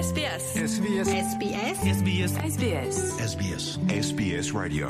SBS. SBS. SBS. SBS. SBS. SBS. SBS Radio.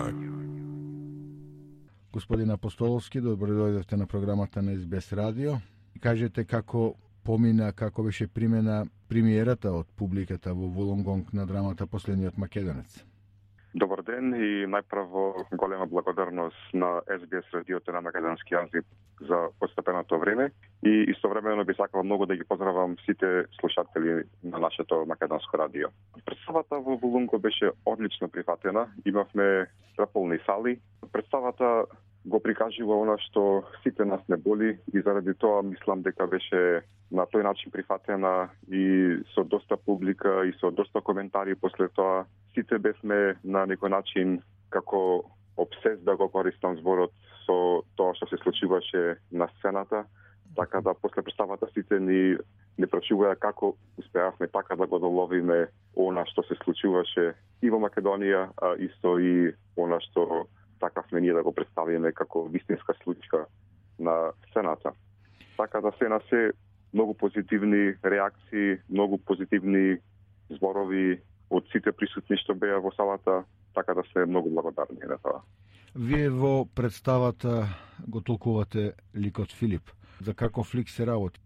Господин Апостоловски, добро дојдовте на програмата на SBS Radio. Кажете како помина, како беше примена премиерата од публиката во Вулонгонг на драмата Последниот македонец. Добар ден и најпрво голема благодарност на SBS радиото на македонски јазик за постепеното време и истовремено би сакал многу да ги поздравам сите слушатели на нашето македонско радио. Представата во Вулонгонг беше одлично прифатена, имавме преполни сали. Представата го прикажува она што сите нас не боли и заради тоа мислам дека беше на тој начин прифатена и со доста публика и со доста коментари после тоа. Сите бевме на некој начин како обсес да го користам зборот со тоа што се случуваше на сцената, така да после представата сите ни прачуваја како успеавме така да го доловиме она што се случуваше и во Македонија, а исто и она што сакавме ние да го представиме како вистинска случка на сцената. Така да се на се многу позитивни реакции, многу позитивни зборови од сите присутни што беа во салата, така да сме многу благодарни на тоа. Вие во представата го толкувате ликот Филип. За каков лик се работи?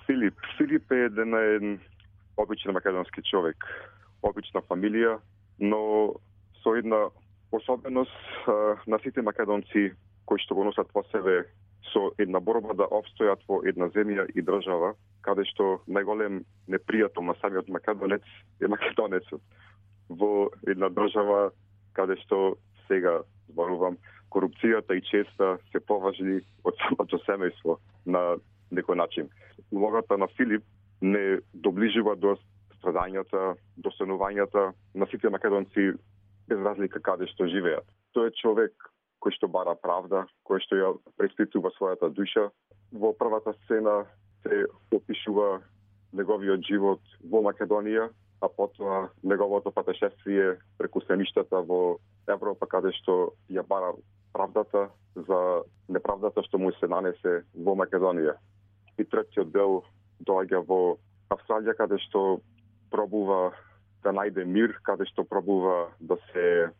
Филип е еден обичен македонски човек, обична фамилија, но со една особеност на сите македонци кои што го носат во себе со една борба да обстојат во една земја и држава, каде што најголем непријател на самиот македонец е македонецот. Во една држава каде што сега зборувам, корупцијата и честа се поважни од самото семејство на некој начин. Улогата на Филип не доближува до страдањата, до станувањата на сите македонци без разлика каде што живеат. Тој е човек кој што бара правда, кој што ја преспитува својата душа. Во првата сцена се опишува неговиот живот во Македонија, а потоа неговото патешествие преку сеништата во Европа, каде што ја бара правдата за неправдата што му се нанесе во Македонија. И третиот дел доаѓа во Австралија, каде што пробува да најде мир, каде што пробува да се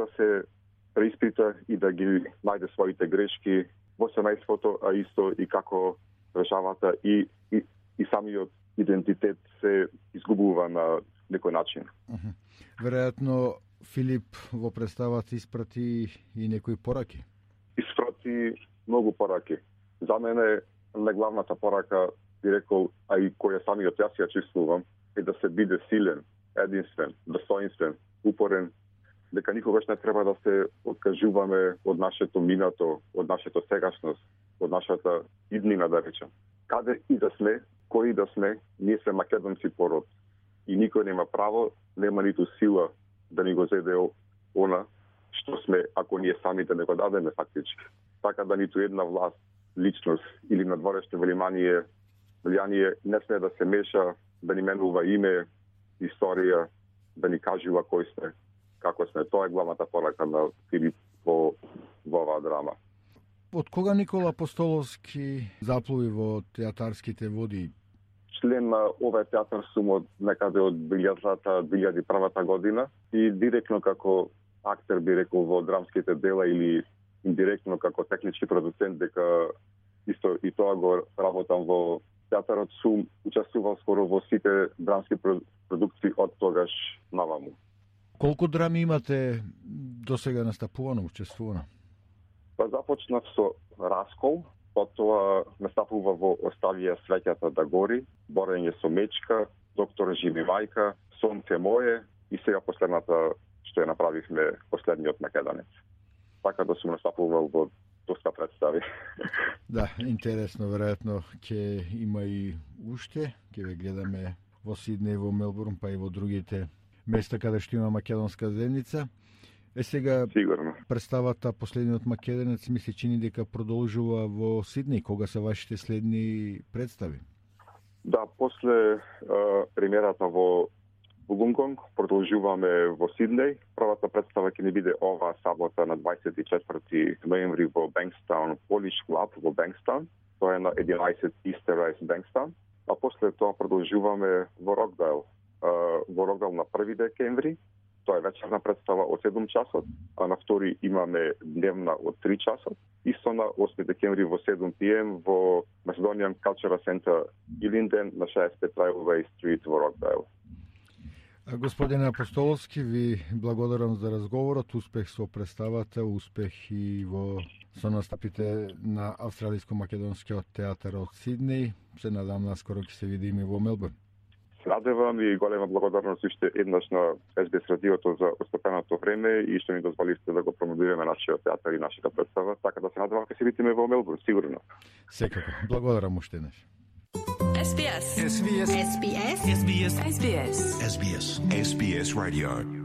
преиспита и да ги најде своите грешки во семејството, а исто и како државата и самиот идентитет се изгубува на некој начин. Веројатно Филип во представата испрати и некои пораки. Испрати многу пораки. За мене најглавната порака би рекол, а и која самиот јас ја чувствувам, е да се биде силен, единствен, достоинствен, упорен, дека никогаш не треба да се откажуваме од нашето минато, од нашето сегашност, од нашата иднина, да речем. Каде и да сме, кои да сме, ние сме македонци по род. И никој нема право, нема ниту сила да ни го зеде она што сме, ако ние самите не го дадеме фактички. Така да ниту една власт, личност или надворешно влијание не сме да се меша, да ни менува име, историја, да ни кажува кој сме, како сме. Тоа е главната порака на Филип во оваа драма. Од кога Никола Апостоловски заплуви во театарските води? Член на овој театар сум од некаде од 2001 година и директно како актер би рекол во драмските дела или индиректно како технички продуцент, дека исто и тоа го работам во театарот, сум учествувал скоро во сите драмски продукции од тогаш наваму. Колку драми имате досега настапувано, учествувано? Започнав со Раскол, потоа настапува во Оставија свеќата да гори, Борење со мечка, Доктор Живи мајка, Сонце мое и сега последната што ја направивме Последниот македонец. Така да сум настапувал во доста представи. Да, интересно, веројатно ќе има и уште, ќе ве гледаме во Сиднеј, во Мелбурн, па и во другите места каде што има македонска земјица. Сега сигурно представата Последниот македонец ми се чини дека продолжува во Сиднеј. Кога се вашите следни представи? Да, после премиерата во Вулонгонг продолжуваме во Сиднеј. Првата представа ќе ни биде оваа сабота на 24 ноември во Бенкстаун, Polish Club во Бенкстаун. Тоа е на 11 Easter Rise Бенкстаун. А после тоа продолжуваме во Рокдейл во Рокдал на 1 декември. Тоа е вечерна представа од 7 часот, а на 2 имаме дневна од 3 часот. Исто на 8 декември во 7 p.m. во Macedonian Cultural Center Илинден на 65 Railway Street во Рокдал. Господине Апостоловски, ви благодарам за разговорот, успех со представата, успех и со настапите на Австралиско-македонскиот театар од Сиднеј. Се надам наскоро ќе се видиме во Мелбурн. Се надевам и голема благодарност уште еднаш на SBS радиото за остапеното време и што ни дозволивте да го промовираме нашиот театар и нашата представа, така да се надевам ќе се видиме во Мелбурн, сигурно. Секако. Благодарам уште еднаш. SBS. SBS. SBS. SBS. SBS. SBS. SBS Radio.